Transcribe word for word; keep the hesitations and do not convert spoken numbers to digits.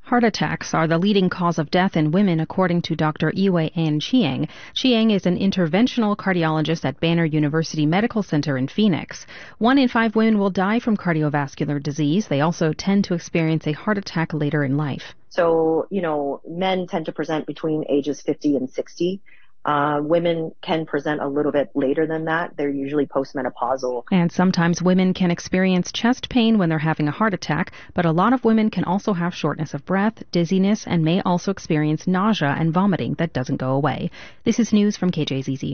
Heart attacks are the leading cause of death in women, according to Doctor Iwei-Ann Chiang. Chiang is an interventional cardiologist at Banner University Medical Center in Phoenix. One in five women will die from cardiovascular disease. They also tend to experience a heart attack later in life. So, you know, men tend to present between ages fifty and sixty. Uh, women can present a little bit later than that. They're usually postmenopausal. And sometimes women can experience chest pain when they're having a heart attack, but a lot of women can also have shortness of breath, dizziness, and may also experience nausea and vomiting that doesn't go away. This is news from K J Z Z.